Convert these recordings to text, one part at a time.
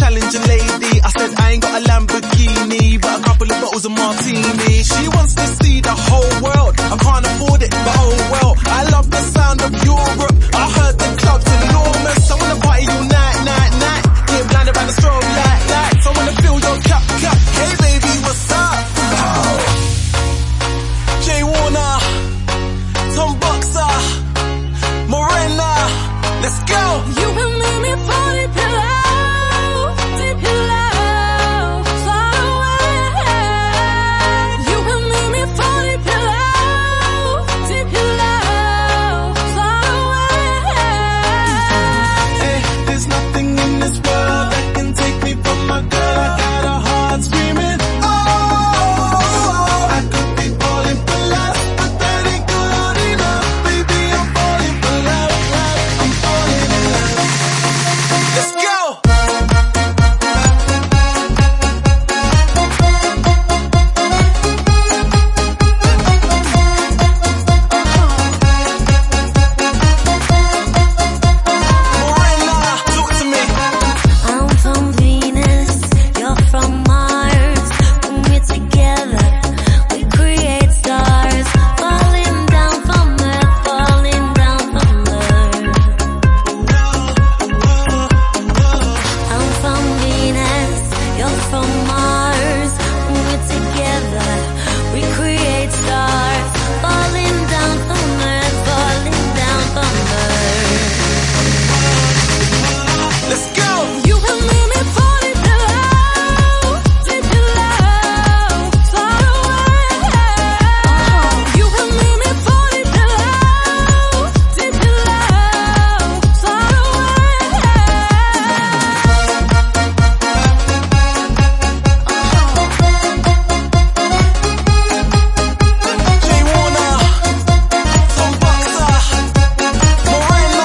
challenging lady. I said I ain't got a Lamborghini, but a couple of bottles of martini. She wants to see the whole world. I can't afford it, but oh well. I love the sound of Europe. I heard the club's enormous. I wanna party all night, night, night. Get blinded by the strobe light, lights. I wanna feel your cup, cup. Hey baby, what's up? Oh. Jay Warner, Tom Boxer, Morena, let's go. You will make me fall deep in love, deep in love, far away. You will make me fall deep in love, deep in love, far away. Hey, there's nothing in this world that can take me from my girl. I got a heart screaming, oh, I could be falling for love, but that ain't good enough. Baby, I'm falling for love, love, I'm falling in love. Let's go! Morena, talk to me. I'm from Venus, you're from Mars. When we're together, we create stars. Falling down from Earth, falling down from Earth. I'm from Venus, you're from Mars. When we're together, we create stars. Falling down from Earth, falling down from Earth. Let's go! You will make me fall deep in love, deep in love, far away. You will make me fall deep in love, deep in love, far Jay Warner, Tom Boxer, Morena,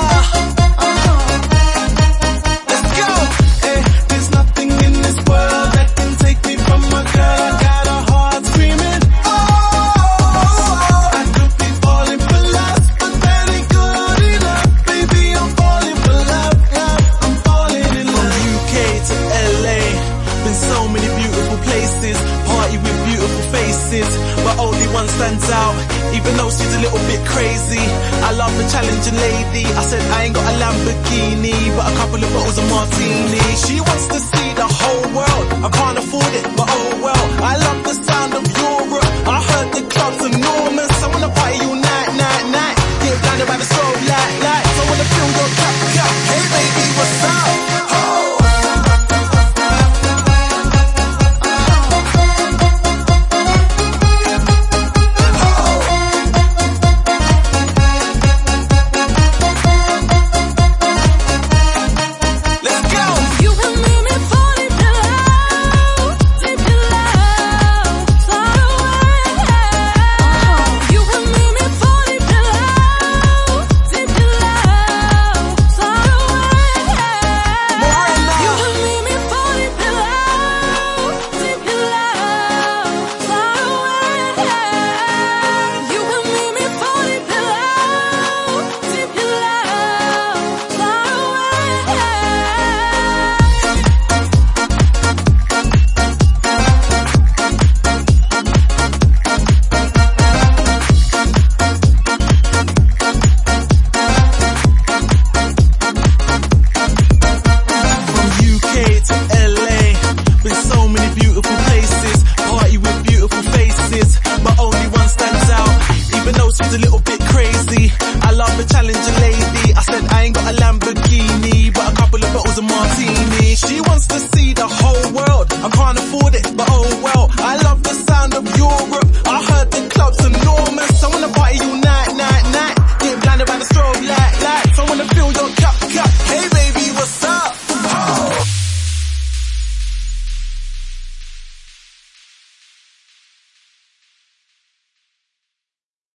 let's go! Hey, there's nothing in this world that can take me from my girl. I got a heart screaming, oh, I could be falling for love, but that ain't good enough. Baby, I'm falling for love, love, I'm falling in love. From UK to LA, been so many beautiful places, party with beautiful faces, but only one stands out, even though she's a little bit crazy. I love the challenging lady. I said I ain't got a Lamborghini, but a couple of bottles of martini. She wants to see the whole world. I can't afford it, but oh well. I love